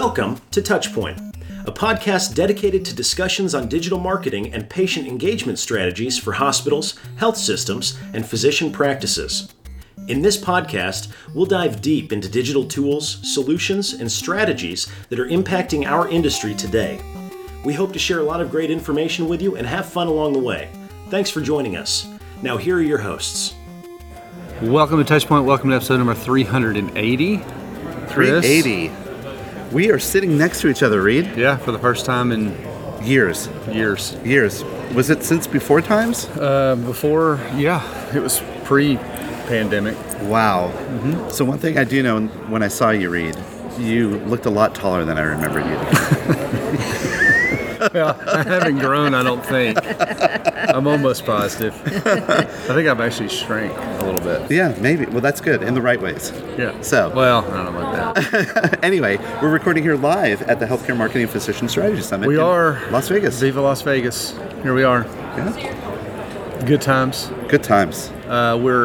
Welcome to Touchpoint, a podcast dedicated to discussions on digital marketing and patient engagement strategies for hospitals, health systems, and physician practices. In this podcast, we'll dive deep into digital tools, solutions, and strategies that are impacting our industry today. We hope to share a lot of great information with you and have fun along the way. Thanks for joining us. Now here are your hosts. Welcome to Touchpoint. Welcome to episode number 380. 380. We are sitting next to each other, Reed. Yeah, for the first time in Years. Was it since before times? Before, yeah, it was pre-pandemic. Wow. Mm-hmm. So one thing I do know when I saw you, Reed, you looked a lot taller than I remembered you. Well, I haven't grown, I don't think. I'm almost positive. I think I've actually shrank a little bit. Yeah, maybe. Well, that's good, in the right ways. Yeah. So. Well, I don't know about that. Anyway, we're recording here live at the Healthcare Marketing Physician Strategy Summit We are. Las Vegas. Viva Las Vegas. Here we are. Yeah. Good times. Good times. We're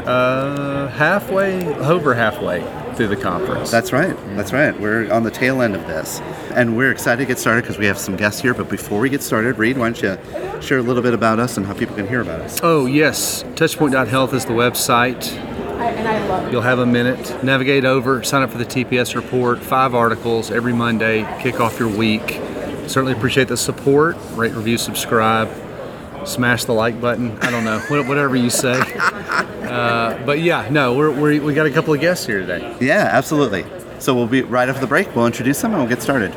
over halfway through the conference. That's right. We're on the tail end of this. And we're excited to get started because we have some guests here. But before we get started, Reed, why don't you share a little bit about us and how people can hear about us? Oh, yes. Touchpoint.health is the website. You'll have a minute. Navigate over, sign up for the TPS report, 5 articles every Monday, kick off your week. Certainly appreciate the support. Rate, review, subscribe. Smash the like button. I don't know, whatever you say. But yeah, no, we got a couple of guests here today. Yeah, absolutely. So we'll be right after the break. We'll introduce them and we'll get started.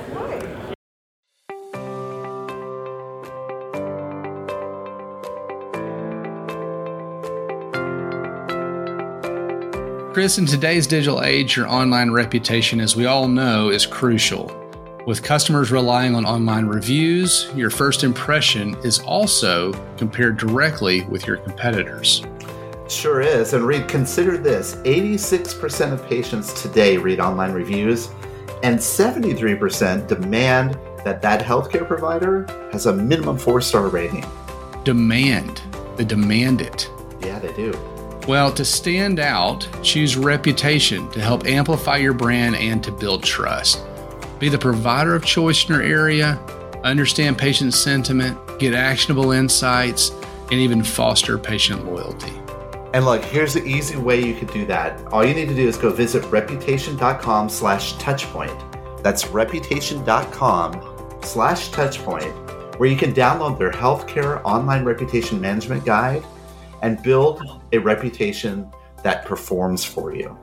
Chris, in today's digital age, your online reputation, as we all know, is crucial. With customers relying on online reviews, your first impression is also compared directly with your competitors. Sure is. And Reed, consider this. 86% of patients today read online reviews, and 73% demand that healthcare provider has a minimum 4-star rating. Demand. They demand it. Yeah, they do. Well, to stand out, choose reputation to help amplify your brand and to build trust. Be the provider of choice in your area, understand patient sentiment, get actionable insights, and even foster patient loyalty. And look, here's the easy way you could do that. All you need to do is go visit reputation.com/touchpoint. That's reputation.com/touchpoint, where you can download their healthcare online reputation management guide and build a reputation that performs for you.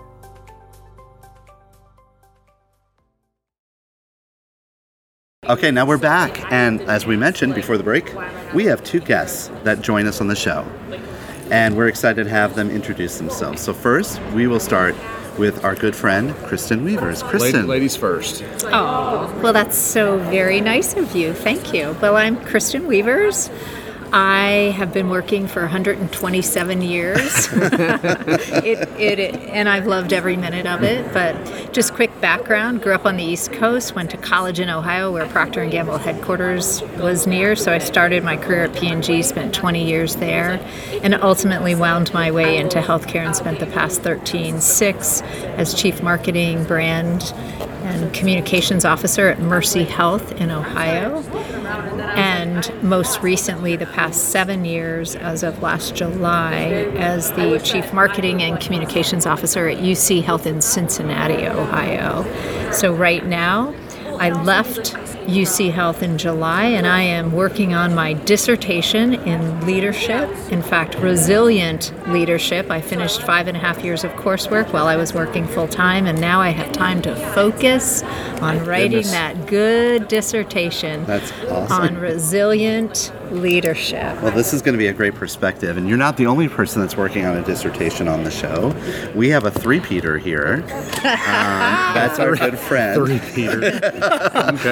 Okay, now we're back. And as we mentioned before the break, we have 2 guests that join us on the show. And we're excited to have them introduce themselves. So first, we will start with our good friend, Kristen Weavers. Kristen. Ladies first. Oh, well, that's so very nice of you. Thank you. Well, I'm Kristen Weavers. I have been working for 127 years, and I've loved every minute of it. But just quick background, grew up on the East Coast, went to college in Ohio where Procter & Gamble headquarters was near. So I started my career at P&G, spent 20 years there, and ultimately wound my way into healthcare and spent the past 6 as Chief Marketing, Brand, and Communications Officer at Mercy Health in Ohio. And most recently, the past 7 years, as of last July, as the Chief Marketing and Communications Officer at UC Health in Cincinnati, Ohio. So right now, I left UC Health in July, and I am working on my dissertation in leadership. In fact, resilient leadership. I finished 5.5 years of coursework while I was working full-time, and now I have time to focus on writing that good dissertation. That's awesome. On resilient leadership. Well, this is going to be a great perspective, and you're not the only person that's working on a dissertation on the show. We have a three-peater here. That's our good friend. Three-peater. Okay. I feel like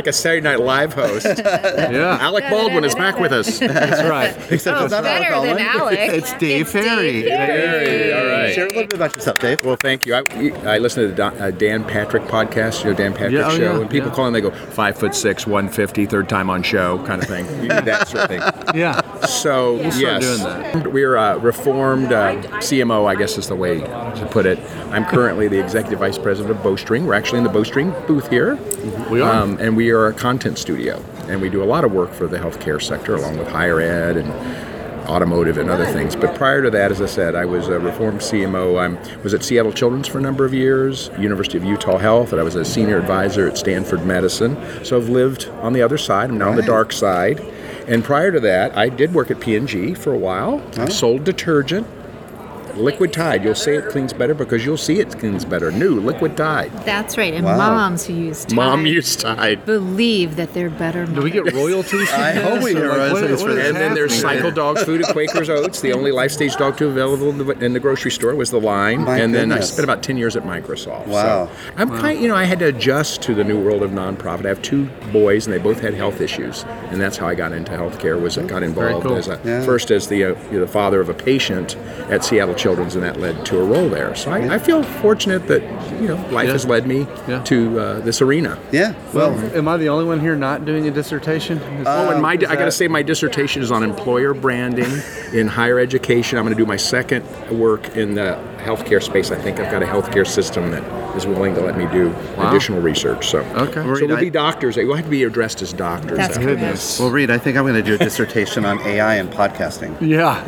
like a Saturday Night Live host. Yeah. Alec Baldwin is back with us. That's right. Except it's not Alec better than Baldwin. Alec. It's Dave Ferry. Hey, all right. Share a little bit about yourself, Dave. Well, thank you. I listen to the Dan Patrick podcast, Dan Patrick show, and people call in, they go 5'6", 150, third time on show, kind of thing. You do that sort of thing. Yeah. So start yes, doing that. we're a reformed CMO, I guess is the way to put it. I'm currently the executive vice president of Bowstring. We're actually in the Bowstring booth here. We are. And we are a content studio, and we do a lot of work for the healthcare sector, along with higher ed and automotive and other things. But prior to that, as I said, I was a reformed CMO. I was at Seattle Children's for a number of years, University of Utah Health, and I was a senior advisor at Stanford Medicine. So I've lived on the other side. I'm now on the dark side. And prior to that, I did work at P&G for a while. I sold detergent. Liquid Tide. You'll say it cleans better because you'll see it cleans better. New Liquid Tide. That's right. And moms who use Tide Mom used Tide. believe that they're better mothers. Do we get royalties from I hope we this? get Or royalties for this. And then there's Cycle Dog Food at Quaker's Oats. The only life stage dog food available in the grocery store was the line. My and then I goodness. spent about 10 years at Microsoft. Wow. So I'm kind I had to adjust to the new world of nonprofit. I have two boys, and they both had health issues, and that's how I got into healthcare. Got involved cool. as first as the father of a patient at Seattle Children's, and that led to a role there. So I feel fortunate that life has led me to this arena. Yeah. Well, am I the only one here not doing a dissertation? And I got to say, my dissertation is on employer branding in higher education. I'm going to do my second work in the healthcare space. I think I've got a healthcare system that is willing to let me do additional research. So, so we'll be doctors. We'll have to be addressed as doctors. That's after correct. this. Well, Reed, I think I'm going to do a dissertation on AI and podcasting. Yeah.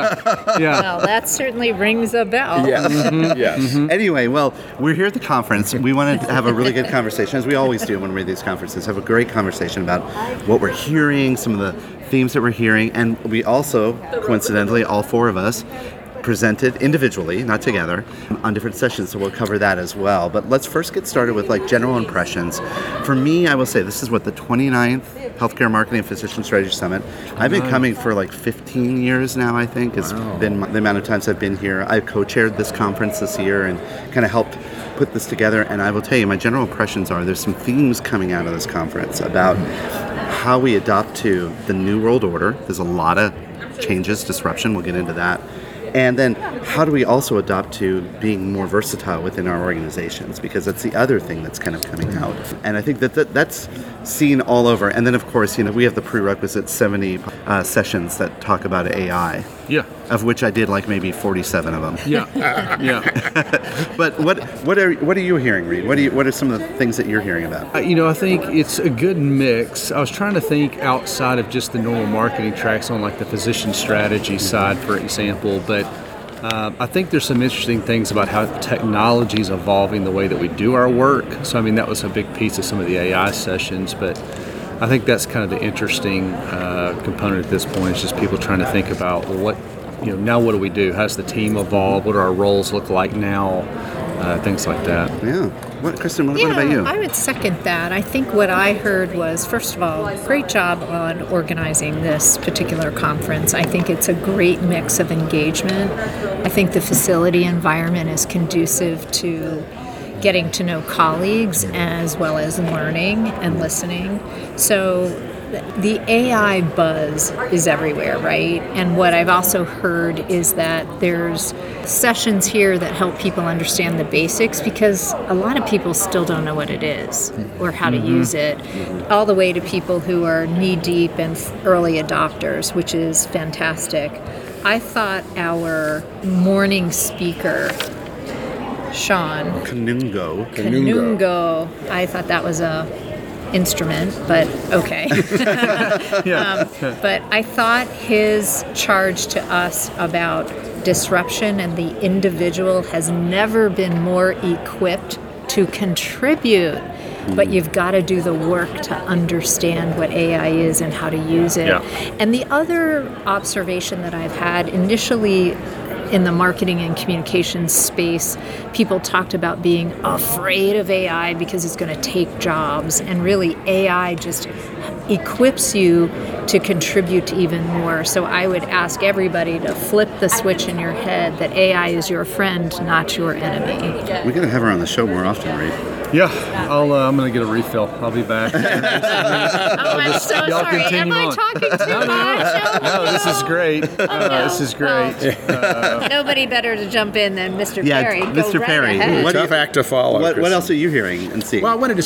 Well, that certainly rings a bell. Yes. Yes. Anyway, well, we're here at the conference. We wanted to have a really good conversation, as we always do when we're at these conferences, have a great conversation about what we're hearing, some of the themes that we're hearing, and we also, coincidentally, all four of us, presented individually, not together, on different sessions, so we'll cover that as well. But let's first get started with general impressions. For me, I will say this is the 29th Healthcare Marketing and Physician Strategy Summit. I've been coming for 15 years now, I think. It's been the amount of times I've been here. I co-chaired this conference this year and kind of helped put this together, and I will tell you, my general impressions are there's some themes coming out of this conference about how we adopt to the New World Order. There's a lot of changes, disruption, we'll get into that. And then how do we also adopt to being more versatile within our organizations? Because that's the other thing that's kind of coming out. And I think that's seen all over. And then, of course, we have the prerequisite 70 sessions that talk about AI. Yeah. Of which I did maybe 47 of them. Yeah. But what are you hearing, Reed? What are some of the things that you're hearing about? I think it's a good mix. I was trying to think outside of just the normal marketing tracks on the physician strategy side, for example, but I think there's some interesting things about how technology is evolving the way that we do our work. So, that was a big piece of some of the AI sessions, but I think that's kind of the interesting component at this point, is just people trying to think about now what do we do? How does the team evolve? What do our roles look like now? Things like that. Yeah. Kristen, what about you? I would second that. I think what I heard was, first of all, great job on organizing this particular conference. I think it's a great mix of engagement. I think the facility environment is conducive to getting to know colleagues as well as learning and listening. So the AI buzz is everywhere, right? And what I've also heard is that there's sessions here that help people understand the basics, because a lot of people still don't know what it is or how to use it, all the way to people who are knee-deep and early adopters, which is fantastic. I thought our morning speaker, Sean Kanungo. I thought that was a instrument, but okay. But I thought his charge to us about disruption and the individual has never been more equipped to contribute, but you've got to do the work to understand what AI is and how to use it. Yeah. And the other observation that I've had initially in the marketing and communications space, people talked about being afraid of AI because it's going to take jobs. And really, AI just equips you to contribute to even more. So I would ask everybody to flip the switch in your head that AI is your friend, not your enemy. We're going to have her on the show more often, right? Yeah, I'm going to get a refill. I'll be back. I'm so y'all sorry. Am continue I on. talking too much? No, this is great. This is great. Nobody better to jump in than Mr. Yeah, Perry. Mr. Go right Perry. ahead. What do Tough act to follow. What Kristen. else are you hearing and seeing? Well, I wanted to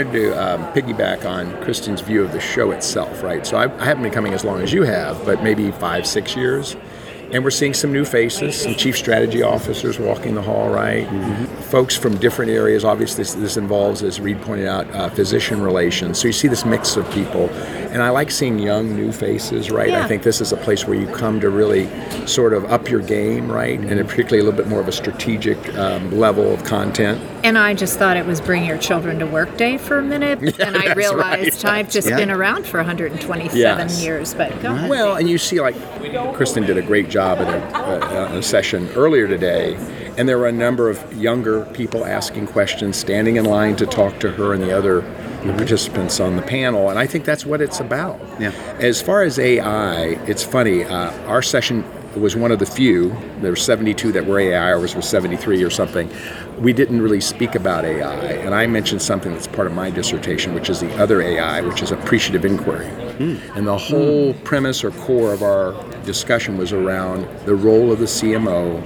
piggyback on Kristen's view of the show itself, right? So I haven't been coming as long as you have, but maybe 5-6 years. And we're seeing some new faces, some chief strategy officers walking the hall, right? Mm-hmm. Folks from different areas. Obviously, this involves, as Reed pointed out, physician relations. So you see this mix of people. And I like seeing young, new faces, right? Yeah. I think this is a place where you come to really sort of up your game, right? And particularly a little bit more of a strategic level of content. And I just thought it was Bring Your Children to Work Day for a minute. And I realized I've just been around for 127 years. But go ahead. Well, and you see, like, Kristen did a great job at a session earlier today, and there were a number of younger people asking questions, standing in line to talk to her and the other participants on the panel, and I think that's what it's about. Yeah. As far as AI, it's funny, our session was one of the few, there were 72 that were AI, ours was 73 or something. We didn't really speak about AI, and I mentioned something that's part of my dissertation, which is the other AI, which is appreciative inquiry. And the whole premise or core of our discussion was around the role of the CMO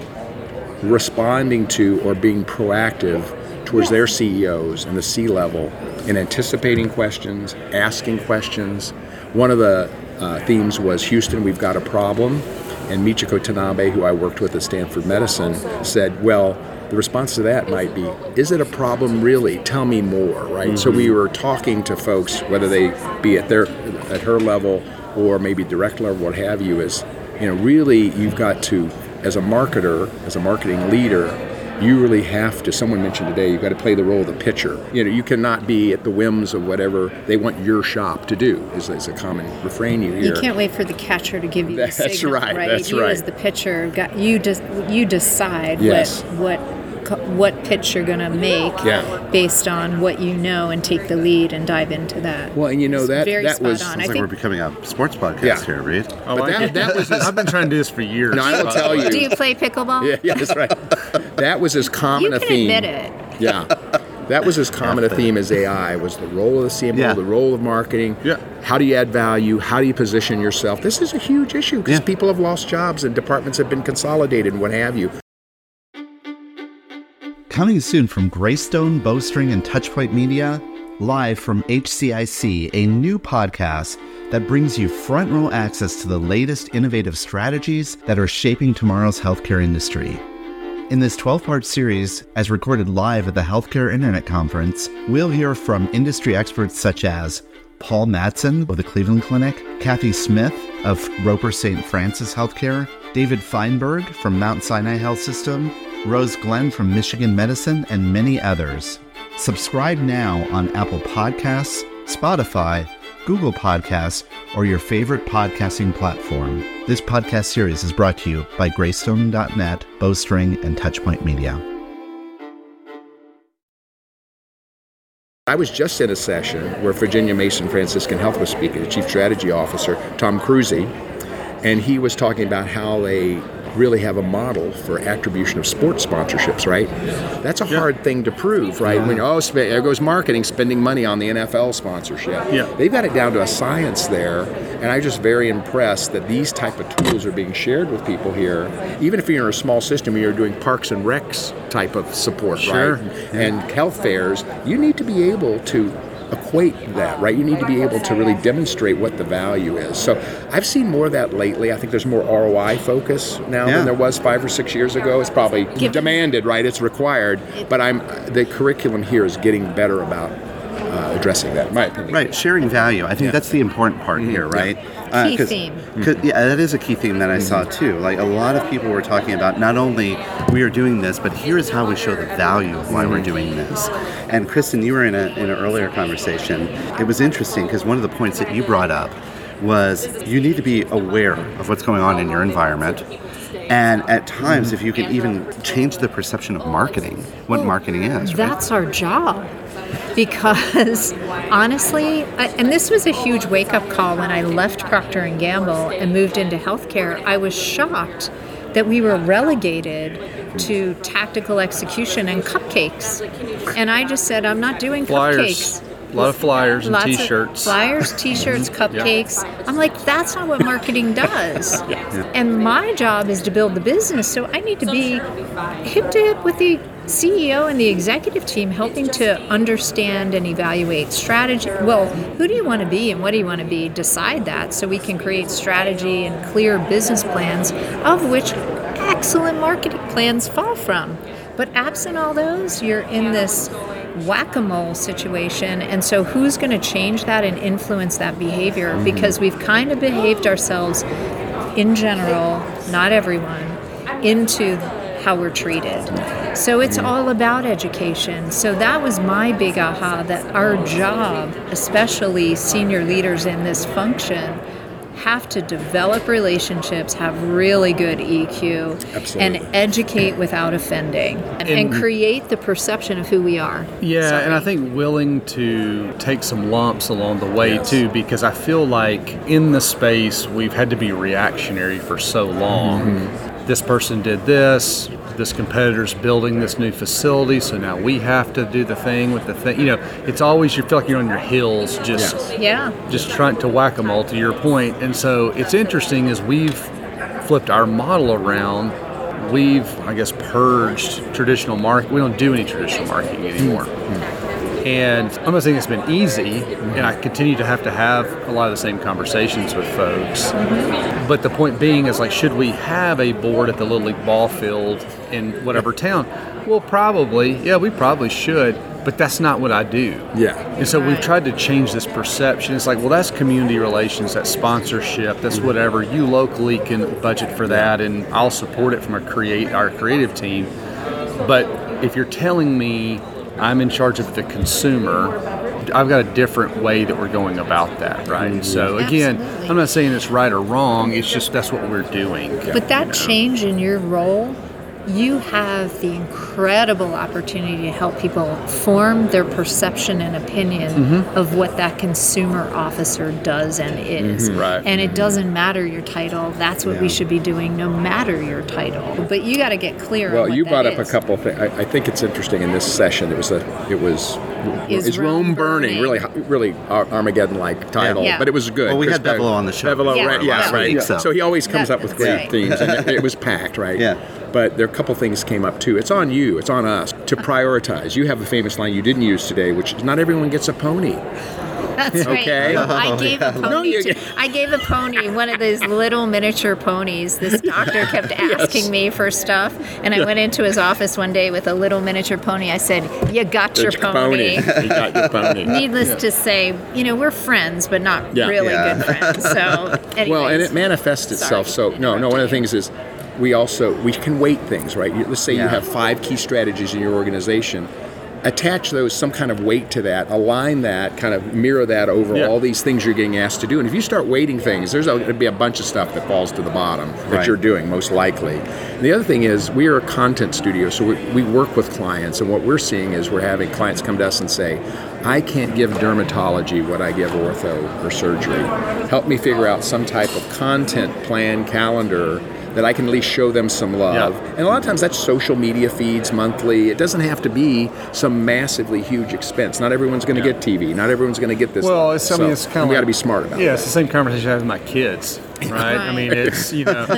responding to or being proactive towards their CEOs and the C-level in anticipating questions, asking questions. One of the themes was, Houston, we've got a problem. And Michiko Tanabe, who I worked with at Stanford Medicine, said, well, the response to that might be, is it a problem really? Tell me more, right? Mm-hmm. So we were talking to folks, whether they be at her level or maybe direct level, what have you, is, really you've got to, as a marketer, as a marketing leader, you really have to, someone mentioned today, you've got to play the role of the pitcher. You cannot be at the whims of whatever they want your shop to do, is a common refrain you hear. You can't wait for the catcher to give you the signal, That's right. That's you right. as the pitcher, you decide Yes. what pitch you're going to make based on what you know, and take the lead and dive into that. Well, and very that spot was... on. Sounds like we're becoming a sports podcast here, Reed. Oh, that was I've been trying to do this for years. No, I will tell you. Do you play pickleball? Yeah, that's right. That was as common You a can theme. admit it. Yeah. That was as common a theme as AI, was the role of the CMO, the role of marketing. Yeah. How do you add value? How do you position yourself? This is a huge issue because people have lost jobs and departments have been consolidated and what have you. Coming soon from Greystone, Bowstring, and Touchpoint Media, live from HCIC, a new podcast that brings you front row access to the latest innovative strategies that are shaping tomorrow's healthcare industry. In this 12-part series, as recorded live at the Healthcare Internet Conference, we'll hear from industry experts such as Paul Madsen of the Cleveland Clinic, Kathy Smith of Roper St. Francis Healthcare, David Feinberg from Mount Sinai Health System, Rose Glenn from Michigan Medicine, and many others. Subscribe now on Apple Podcasts, Spotify, Google Podcasts, or your favorite podcasting platform. This podcast series is brought to you by Greystone.net, Bowstring, and Touchpoint Media. I was just in a session where Virginia Mason Franciscan Health was speaking, the Chief Strategy Officer, Tom Cruzy, and he was talking about how they really have a model for attribution of sports sponsorships, right? That's a hard thing to prove, right? When there goes marketing spending money on the NFL sponsorship. Yeah. They've got it down to a science there, and I'm just very impressed that these type of tools are being shared with people here. Even if you're in a small system, you're doing parks and recs type of support, right? And health fairs, you need to be able to equate that, right? You need to be able to really demonstrate what the value is. So I've seen more of that lately. I think there's more ROI focus now than there was 5 or 6 years ago. It's probably demanded, right? It's required. But the curriculum here is getting better about addressing that, in my opinion. Right, sharing value. I think that's the important part here, right? Key theme. That is a key theme that I saw too. Like a lot of people were talking about not only we are doing this, but here's how we show the value of why we're doing this. And Kristen, you were in an earlier conversation. It was interesting because one of the points that you brought up was you need to be aware of what's going on in your environment. And at times, if you can even change the perception of marketing, what marketing is, right? That's our job. Because honestly, and this was a huge wake-up call when I left Procter & Gamble and moved into healthcare, I was shocked that we were relegated to tactical execution and cupcakes. And I just said, I'm not doing cupcakes. A lot of flyers and Lots of T-shirts. Flyers, T-shirts, cupcakes. I'm like, that's not what marketing does. And my job is to build the business, so I need to be hip to hip with the CEO and the executive team, helping to understand and evaluate strategy. Well, who do you want to be and what do you want to be? Decide that so we can create strategy and clear business plans, of which excellent marketing plans fall from. But absent all those, you're in this whack-a-mole situation, and so who's going to change that and influence that behavior? Because we've kind of behaved ourselves in general, not everyone, into how we're treated. So it's all about education. So that was my big aha, that our job, especially senior leaders in this function, have to develop relationships, have really good EQ, and educate without offending, and create the perception of who we are. Yeah, and I think willing to take some lumps along the way too, because I feel like in the space we've had to be reactionary for so long. This person did this competitor's building this new facility, so now we have to do the thing with the thing. You know, it's always, you feel like you're on your heels, just trying to whack-a-mole, to your point. And so it's interesting, as we've flipped our model around, we've, I guess, purged traditional marketing. We don't do any traditional marketing anymore. And I'm not saying it's been easy, and I continue to have a lot of the same conversations with folks. But the point being is, like, should we have a board at the Little League ball field in whatever town? Well, we probably should, but that's not what I do. Yeah. And so we've tried to change this perception. It's like, well, that's community relations, that's sponsorship, that's whatever. You locally can budget for that, and I'll support it from our creative team. But if you're telling me I'm in charge of the consumer, I've got a different way that we're going about that, right? So again, Absolutely. I'm not saying it's right or wrong, it's just that's what we're doing. But that change in your role, you have the incredible opportunity to help people form their perception and opinion of what that consumer officer does and is. Right. And it doesn't matter your title. That's what we should be doing, no matter your title. But you got to get clear on what you that brought up is. a couple of things. I think it's interesting in this session. Is Rome burning? Really Armageddon-like title, but it was good. Well, we had Bevelo on the show. Right. So. So he always comes up with great right. themes, and it was packed, right? Yeah. But there are a couple things came up too. It's on you. It's on us to prioritize. You have a famous line you didn't use today, which is, "Not everyone gets a pony." That's right. Okay. I gave a pony. I gave a pony, one of those little miniature ponies. This doctor kept asking me for stuff, and I went into his office one day with a little miniature pony. I said, "You got your pony." You got your pony. Needless to say, we're friends, but not really good friends. So, anyways. Well, and it manifests itself. Sorry. So, no, one of the things is we can weight things, right? Let's say you have 5 key strategies in your organization. Attach those, some kind of weight to that, align that, kind of mirror that over all these things you're getting asked to do. And if you start weighting things, there's going to be a bunch of stuff that falls to the bottom that you're doing, most likely. And the other thing is, we are a content studio, so we work with clients, and what we're seeing is we're having clients come to us and say, I can't give dermatology what I give ortho or surgery. Help me figure out some type of content plan, calendar, that I can at least show them some love. Yeah. And a lot of times that's social media feeds monthly. It doesn't have to be some massively huge expense. Not everyone's going to get TV. Not everyone's going to get this. Well, it's kind of we got to be smart about it. Yeah, it's the same conversation I have with my kids, right? I mean, it's,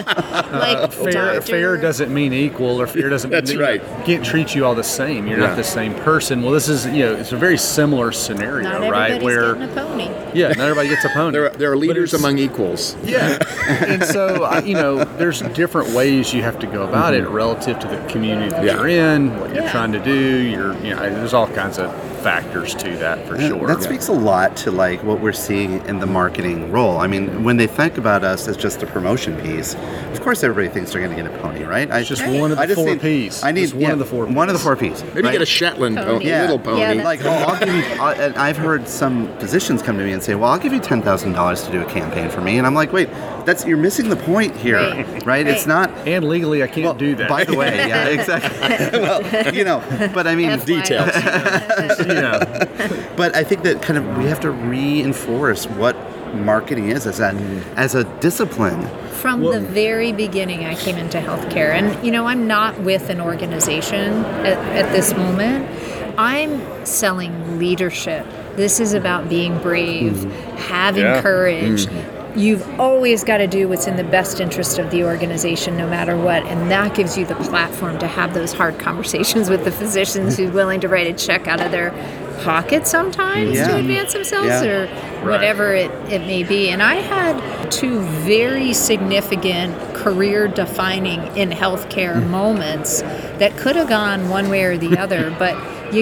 fair doesn't mean equal, or fair doesn't mean That's right. Can't treat you all the same. You're not the same person. Well, this is, it's a very similar scenario, not right? everybody's getting a pony. Yeah, not everybody gets a pony. There are leaders among equals. Yeah, and so there's different ways you have to go about it relative to the community that you're in, what you're trying to do. There's all kinds of factors to that for sure. That speaks a lot to like what we're seeing in the marketing role. I mean, when they think about us as just a promotion piece, of course everybody thinks they're going to get a pony, right? It's just one of the 4 Ps. I need just one of the 4 Ps. One of the 4 Ps. Maybe get a Shetland pony, little pony. Yeah, Like, I'll give you. And I've heard some physicians come to me and say, "Well, I'll give you $10,000 to do a campaign for me," and I'm like, "Wait, you're missing the point here, right? It's not." And legally, I can't do that. By the way, yeah, exactly. Well, but I mean, details. But I think that kind of we have to reinforce what marketing is as a discipline. From the very beginning, I came into healthcare. And, you know, I'm not with an organization at this moment. I'm selling leadership. This is about being brave, having courage. You've always got to do what's in the best interest of the organization, no matter what. And that gives you the platform to have those hard conversations with the physicians who's willing to write a check out of their pocket sometimes to advance themselves or whatever it may be. And I had 2 very significant career-defining in healthcare moments that could have gone one way or the other, but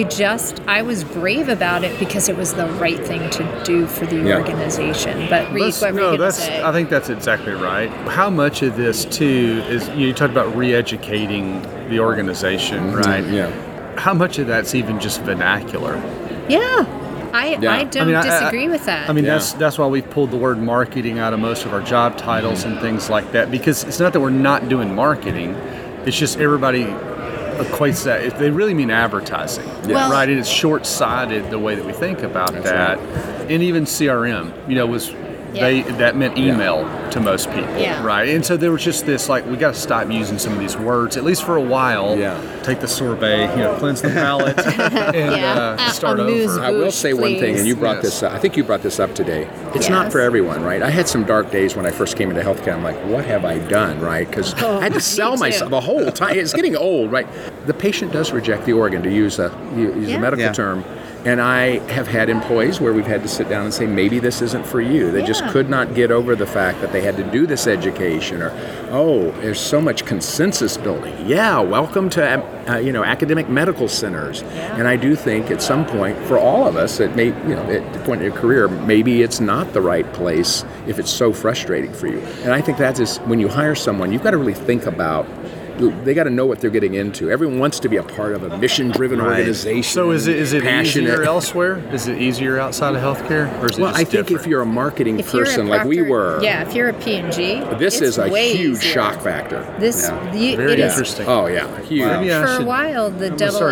I was brave about it because it was the right thing to do for the organization. But Reese, what were you going to say? I think that's exactly right. How much of this, too, is, you talked about re-educating the organization, right? Yeah. How much of that's even just vernacular? Yeah. I don't disagree with that. I mean, that's why we've pulled the word marketing out of most of our job titles and things like that, because it's not that we're not doing marketing. It's just everybody equates that. They really mean advertising, right? And it's short-sighted the way that we think about that. Right. And even CRM, you know, that meant email to most people, right? And so there was just this, like, we got to stop using some of these words, at least for a while. Take the sorbet, you know, cleanse the palate, and start over. I will say one thing, and you brought this up. I think you brought this up today. It's not for everyone, right? I had some dark days when I first came into healthcare. I'm like, what have I done, right? Because I had to sell myself the whole time. It's getting old, right? The patient does reject the organ, to use a medical term. And I have had employees where we've had to sit down and say, maybe this isn't for you. They just could not get over the fact that they had to do this education, or, there's so much consensus building. Welcome to academic medical centers. And I do think at some point, for all of us, it may, at the point in your career, maybe it's not the right place if it's so frustrating for you. And I think that is, when you hire someone, you've got to really think about, they got to know what they're getting into. Everyone wants to be a part of a mission-driven organization. So is it easier elsewhere? Is it easier outside of healthcare? Or is it I think if you're a marketing person like we were. If you're a P&G, this is a huge shock factor. Very interesting. Oh, yeah. Huge. For a while, the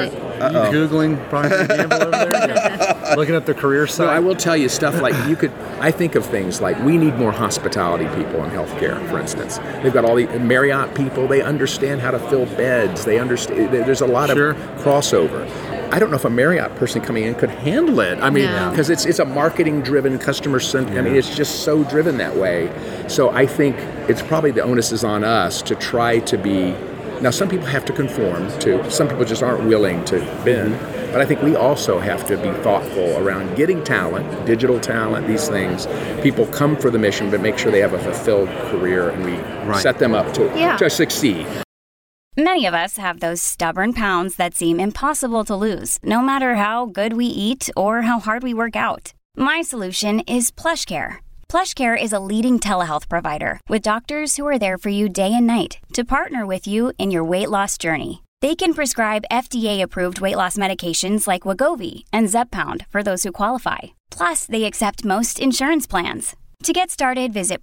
Googling Procter & Gamble over there? Looking up the career site? No, I will tell you stuff like I think of things like we need more hospitality people in healthcare, for instance. They've got all the Marriott people. They understand how to fill beds. They understand. There's a lot of crossover. I don't know if a Marriott person coming in could handle it. I mean, because it's a marketing-driven, customer-centered. I mean, it's just so driven that way. So I think it's probably the onus is on us to try to be. Now, some people have to conform to. Some people just aren't willing to bend. But I think we also have to be thoughtful around getting talent, digital talent, these things. People come for the mission, but make sure they have a fulfilled career, and we set them up to succeed. Many of us have those stubborn pounds that seem impossible to lose, no matter how good we eat or how hard we work out. My solution is PlushCare. PlushCare is a leading telehealth provider with doctors who are there for you day and night to partner with you in your weight loss journey. They can prescribe FDA-approved weight loss medications like Wegovy and Zepbound for those who qualify. Plus, they accept most insurance plans. To get started, visit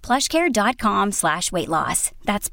plushcare.com/weightloss. That's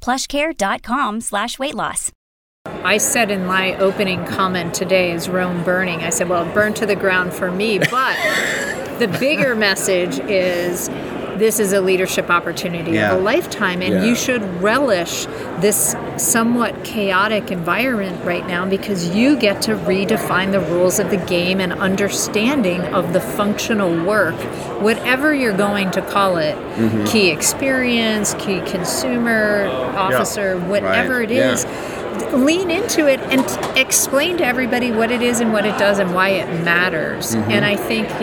plushcare.com/weightloss. I said in my opening comment today is Rome burning. I said, well, it burned to the ground for me, but the bigger message is this is a leadership opportunity of a lifetime, and you should relish this somewhat chaotic environment right now because you get to redefine the rules of the game and understanding of the functional work, whatever you're going to call it, key experience, key consumer, officer, whatever it is. Lean into it and explain to everybody what it is and what it does and why it matters. And I think, the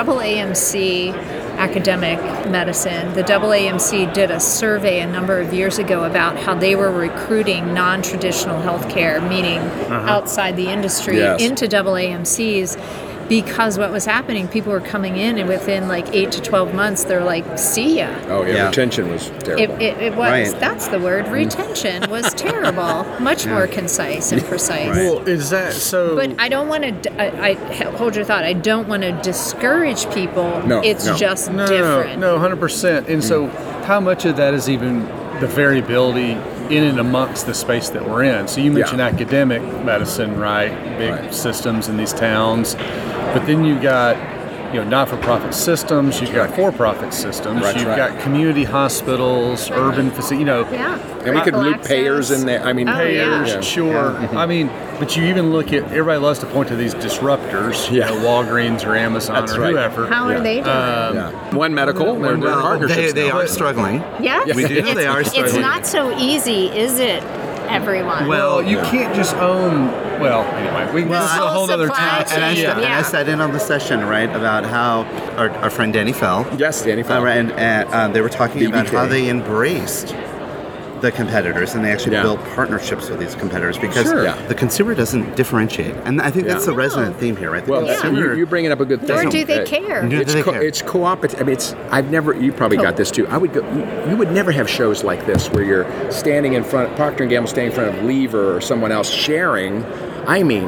AAMC academic medicine, the AAMC did a survey a number of years ago about how they were recruiting non-traditional healthcare, meaning outside the industry, into AAMCs. Because what was happening, people were coming in, and within like 8 to 12 months, they're like, see ya. Retention was terrible. It was. Right. That's the word. Retention was terrible. Much more concise and precise. Well, is that so? But I don't want to, I hold your thought, I don't want to discourage people. It's just different. No, 100%. And so how much of that is even the variability in and amongst the space that we're in? So you mentioned academic medicine, right? Big systems in these towns. But then you got not-for-profit systems, you've got for-profit systems, you've got community hospitals, urban facilities, And we could loop payers in there. I mean, payers, sure. I mean, but you even look at, everybody loves to point to these disruptors, Walgreens or Amazon or whoever. How are they doing? One Medical, they're partnerships. They are struggling. Yes. We do. They are struggling. It's not so easy, is it, everyone? Well, you can't just own. Well, anyway, this is a whole other time. And I sat in on the session, right, about how our friend Danny Fell. Yes, Danny Fell. And they were talking BBK. about how they embraced the competitors, and they actually built partnerships with these competitors because the consumer doesn't differentiate. And I think that's the resonant theme here, right? You're bringing up a good thing. Nor do they care. It's cooperative. I mean, you probably got this too. You would never have shows like this where you're standing in front, Procter & Gamble standing in front of Lever or someone else sharing. I mean,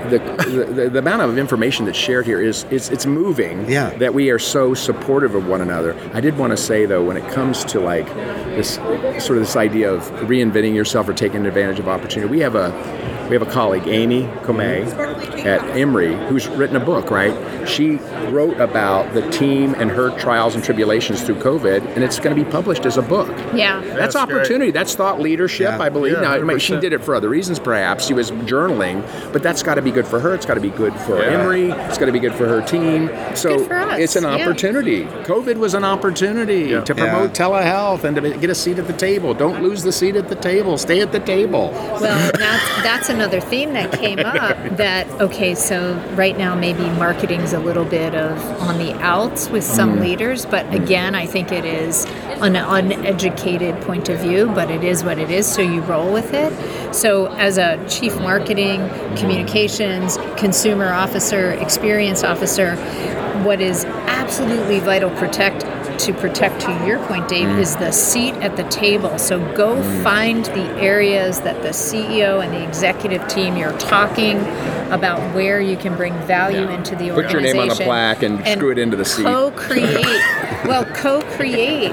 the amount of information that's shared here it's moving. Yeah. That we are so supportive of one another. I did want to say though, when it comes to like this sort of this idea of reinventing yourself or taking advantage of opportunity, we have a colleague, Amy Comey, at Emory, who's written a book, right? She wrote about the team and her trials and tribulations through COVID, and it's going to be published as a book. Yeah. That's opportunity. Great. That's thought leadership, I believe. Now, she did it for other reasons, perhaps. She was journaling, but that's got to be good for her. It's got to be good for Emory. It's got to be good for her team. So good for us. It's an opportunity. COVID was an opportunity to promote telehealth and to get a seat at the table. Don't lose the seat at the table. Stay at the table. Well, that's another theme that came up that, okay, so right now maybe marketing's a little bit of on the outs with some leaders, but again, I think it is an uneducated point of view, but it is what it is, so you roll with it. So as a chief marketing, communications, consumer officer, experience officer, what is absolutely vital to protect, to your point, Dave, is the seat at the table. So go find the areas that the CEO and the executive team, you're talking about where you can bring value into the organization. Put your name on a plaque and screw it into the seat. Co-create. Co-create.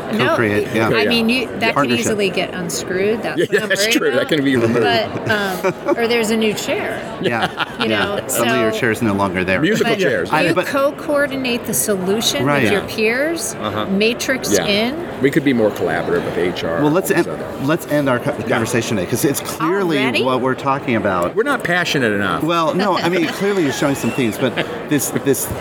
I mean, that could easily get unscrewed. That's what I'm that's worried true. about. That can be removed. But, or there's a new chair. Suddenly your chair is no longer there. Musical chairs. You co-coordinate the solution with your peers, matrix in. We could be more collaborative with HR. Well, let's end our conversation today, because it's clearly what we're talking about. We're not passionate enough. Well, no, I mean, clearly you're showing some themes, but this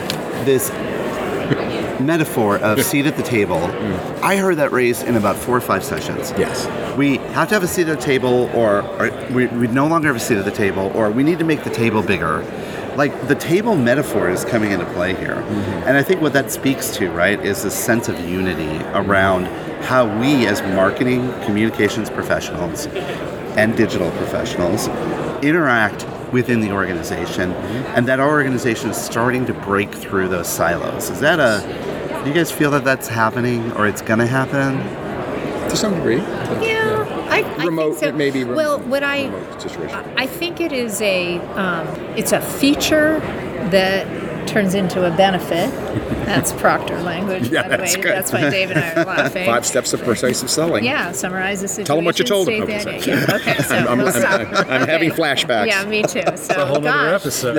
metaphor of seat at the table, I heard that raised in about 4 or 5 sessions. Yes. We have to have a seat at the table, or we no longer have a seat at the table, or we need to make the table bigger. Like, the table metaphor is coming into play here. And I think what that speaks to, right, is this sense of unity around how we as marketing, communications professionals, and digital professionals interact within the organization, and that our organization is starting to break through those silos. Do you guys feel that that's happening, or it's going to happen? To some degree. Yeah, I remote, think so. It may be remote. Well, I think it is it's a feature that turns into a benefit. That's Proctor language, by the way. Good. That's why Dave and I are laughing. 5 steps of persuasive selling. Yeah, summarize the situation. Tell them what you told them. Okay, so I'm having flashbacks. Yeah, me too. So, a whole other episode.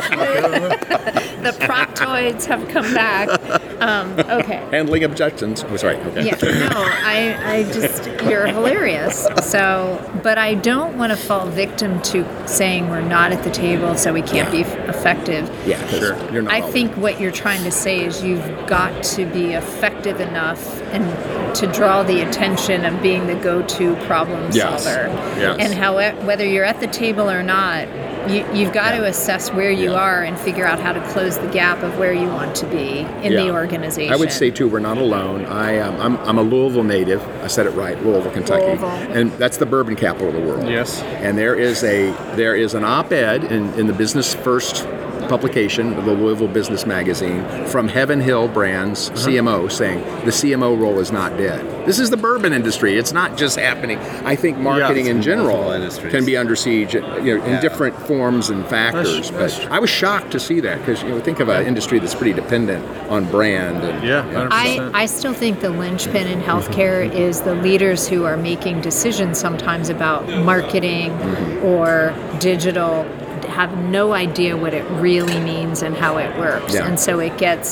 The proctoids have come back. Okay. Handling objections. Oh, sorry. Okay. Yeah. No, I just, you're hilarious. So, but I don't want to fall victim to saying we're not at the table, so we can't be effective. Yeah, sure. You're not. I think what you're trying to say is you've got to be effective enough and to draw the attention of being the go-to problem solver. Yes. And whether you're at the table or not, you've got to assess where you are and figure out how to close the gap of where you want to be in the organization. I would say too, we're not alone. I'm a Louisville native. I said it right, Louisville, Kentucky, and that's the bourbon capital of the world. Yes. And there is an op-ed in the Business First publication of the Louisville Business Magazine from Heaven Hill Brands CMO saying the CMO role is not dead. This is the bourbon industry. It's not just happening. I think marketing in general can be under siege, in different forms and factors. But I was shocked to see that, because think of an industry that's pretty dependent on brand. And, 100%. I still think the linchpin in healthcare is the leaders who are making decisions sometimes about marketing or digital have no idea what it really means and how it works. And so it gets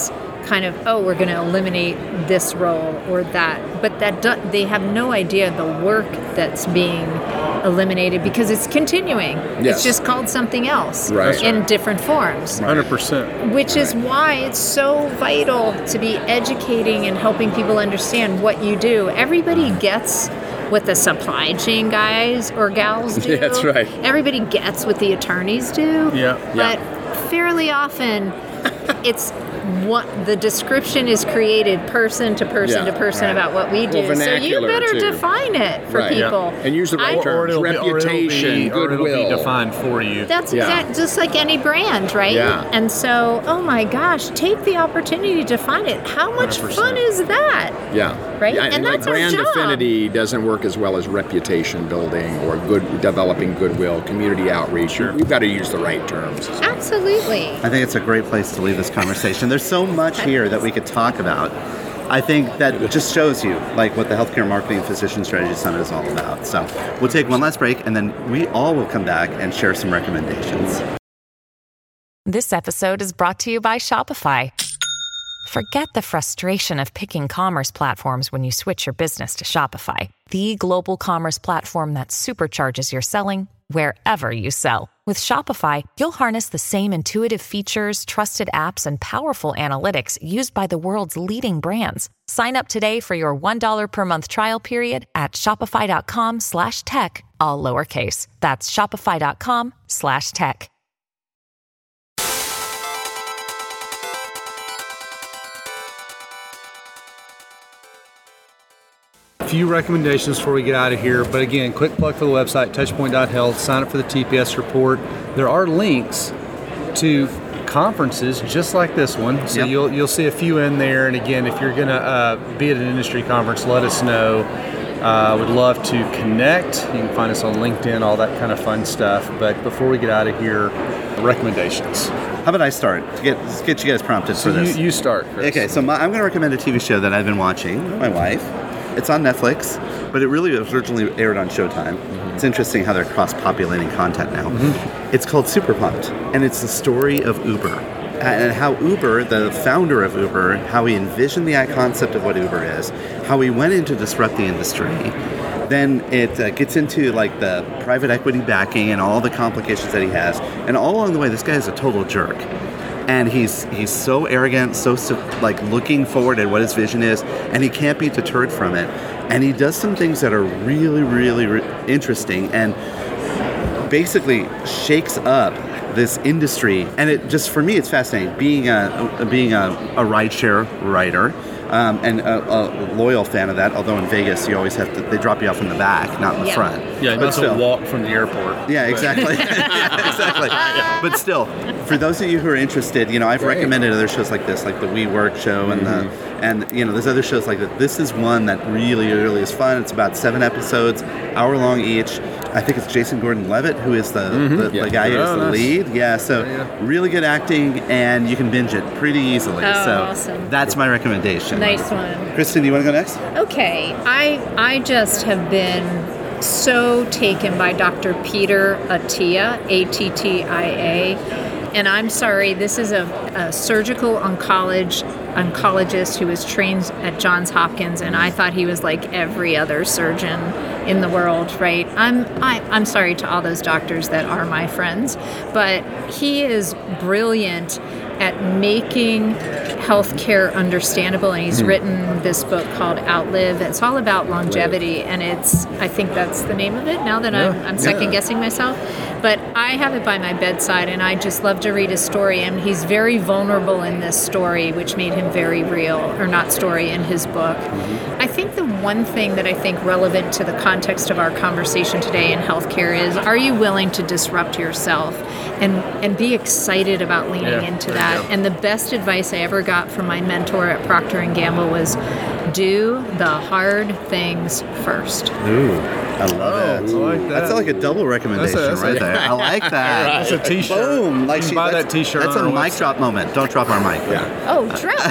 kind of, we're going to eliminate this role or that. But they have no idea the work that's being eliminated because it's continuing. Yes. It's just called something else Right. in different forms. 100%. Which is why it's so vital to be educating and helping people understand what you do. Everybody gets what the supply chain guys or gals do. Yeah, that's right. Everybody gets what the attorneys do. Yeah. But fairly often, it's what the description is created person to person Yeah, to person right. about what we do. Well, so you vernacular, better too. define it for Right. people. And use the right terms. Reputation, or it'll be goodwill. defined for you. That's Yeah. just like any brand, right? Yeah. And so, oh my gosh, take the opportunity to define it. How much 100%. fun is that? Yeah. Right? Yeah, And like that's our brand job. affinity doesn't work as well as reputation building or developing goodwill, community outreach. Sure. We've got to use the right terms. Absolutely. I think it's a great place to leave this conversation. There's so much here that we could talk about. I think that just shows you like what the Healthcare Marketing and Physician Strategy Summit is all about. So we'll take one last break and then we all will come back and share some recommendations. This episode is brought to you by Shopify. Forget the frustration of picking commerce platforms when you switch your business to Shopify, the global commerce platform that supercharges your selling wherever you sell. With Shopify, you'll harness the same intuitive features, trusted apps, and powerful analytics used by the world's leading brands. Sign up today for your $1 per month trial period at shopify.com/tech, all lowercase. That's shopify.com/tech. Few recommendations before we get out of here, but again, quick plug for the website, touchpoint.health. Sign up for the TPS report. There are links to conferences just like this one, so Yep. you'll see a few in there. And again, if you're gonna be at an industry conference, let us know. Would love to connect. You can find us on LinkedIn, all that kind of fun stuff. But before we get out of here, recommendations. How about I start to get you guys prompted for this? You start, Chris. Okay, so I'm going to recommend a TV show that I've been watching with my wife. It's on Netflix, but it really was originally aired on Showtime. Mm-hmm. It's interesting how they're cross-populating content now. Mm-hmm. It's called Super Pumped, and it's the story of Uber. And how Uber, the founder of Uber, how he envisioned the concept of what Uber is, how he went in to disrupt the industry. Then it gets into like the private equity backing and all the complications that he has. And all along the way, this guy is a total jerk. And he's so arrogant, so like looking forward at what his vision is, and he can't be deterred from it. And he does some things that are really, really interesting and basically shakes up this industry. And it just, for me, it's fascinating being a rideshare rider. And a loyal fan of that, although in Vegas you always have to, they drop you off in the back, not in the front. Yeah, you But must still. walk from the airport. Yeah, exactly. Yeah, exactly. But still, for those of you who are interested, I've recommended other shows like this, like the WeWork show and there's other shows like that. This is one that really, really is fun. It's about 7 episodes, hour long each. I think it's Jason Gordon-Levitt who is the guy who's the lead. Yeah, so really good acting, and you can binge it pretty easily. Oh, so awesome. That's my recommendation. Nice one. Kristen, do you want to go next? Okay, I just have been so taken by Dr. Peter Attia, Attia, and I'm sorry, this is a surgical oncologist who was trained at Johns Hopkins, and I thought he was like every other surgeon in the world, right? I'm sorry to all those doctors that are my friends, but he is brilliant at making healthcare understandable, and he's written this book called Outlive. It's all about longevity, and I think that's the name of it now that I'm second guessing myself. But I have it by my bedside, and I just love to read his story, and he's very vulnerable in this story, which made him very real, or not story, in his book. I think the one thing that I think relevant to the context of our conversation today in healthcare is, are you willing to disrupt yourself and be excited about leaning into that? And the best advice I ever got from my mentor at Procter & Gamble was, do the hard things first. Ooh, I love it. I like that. That's like a double recommendation That's right there. I like that. That's a t-shirt. Boom. You can buy that t-shirt That's on a our mic website. drop moment. Don't drop our mic. Oh, drop.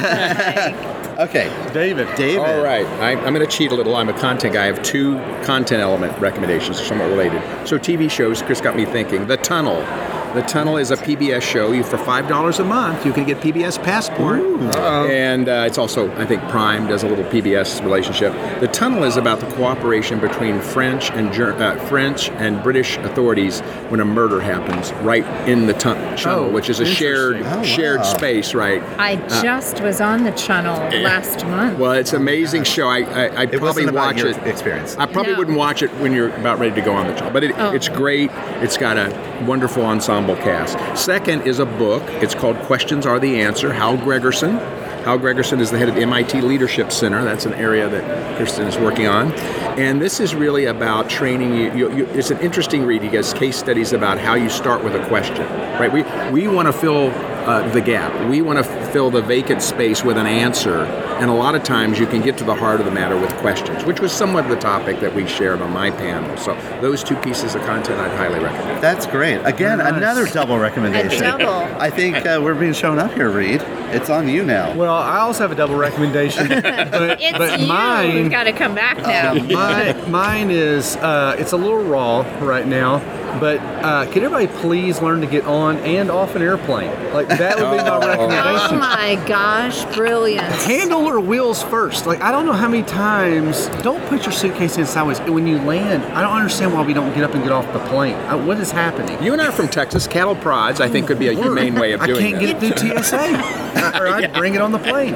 Okay. David. All right. I'm going to cheat a little. I'm a content guy. I have 2 content element recommendations, somewhat related. So TV shows, Chris got me thinking. The Tunnel The Tunnel is a PBS show. For $5 a month, you can get PBS Passport. And it's also, I think, Prime does a little PBS relationship. The Tunnel is about the cooperation between French and British authorities when a murder happens right in the Channel, which is a shared space, right? I just was on the Channel last month. Well, it's an amazing show. I'd probably watch it. Experience. I probably wouldn't watch it when you're about ready to go on the Channel, but it's great. It's got a wonderful ensemble cast. Second is a book. It's called Questions Are the Answer. Hal Gregerson is the head of the MIT Leadership Center. That's an area that Kristen is working on. And this is really about training you. It's an interesting read. He gives case studies about how you start with a question. Right? We want to fill the gap. We want to fill the vacant space with an answer. And a lot of times you can get to the heart of the matter with questions, which was somewhat the topic that we shared on my panel. So those two pieces of content I'd highly recommend. That's great. Again, another double recommendation. A double. I think we're being shown up here, Reed. It's on you now. Well, I also have a double recommendation, but mine. We've got to come back now. Mine is it's a little raw right now, but can everybody please learn to get on and off an airplane? Like that would be my recommendation. Oh my gosh, brilliant! Handle or wheels first. Like I don't know how many times. Don't put your suitcase in sideways. When you land, I don't understand why we don't get up and get off the plane. What is happening? You and I are from Texas. Cattle prods, I think, could be a humane way of doing it. I can't get it through TSA, or I'd bring it on the plane.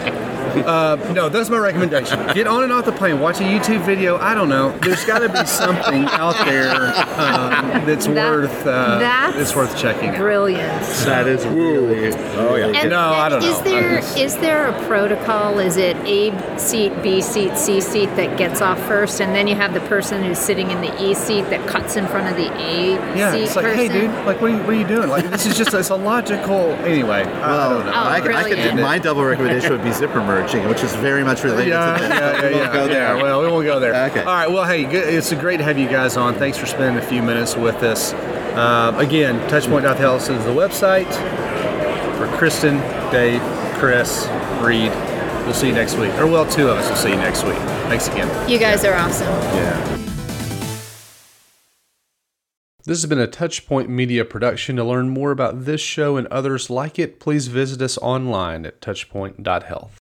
No, that's my recommendation. Get on and off the plane. Watch a YouTube video. I don't know. There's got to be something out there that's worth checking out. Brilliant. That is really. Oh yeah. And I don't know. Is there a protocol? Is it A seat, B seat, C seat that gets off first, and then you have the person who's sitting in the E seat that cuts in front of the A seat it's like, person? hey, dude, like, what are you doing? Like, this is just it's a logical. Anyway, I don't know. I could, my double recommendation would be zipper merging, which is very much related to this. We won't go there. Well, we won't go there. Okay. All right. Well, hey, it's great to have you guys on. Thanks for spending a few minutes with us. Again, Touchpoint.health is the website. For Kristen, Dave, Chris, Reed, we'll see you next week. Or, well, two of us will see you next week. Thanks again. You guys are awesome. Yeah. This has been a Touchpoint Media production. To learn more about this show and others like it, please visit us online at touchpoint.health.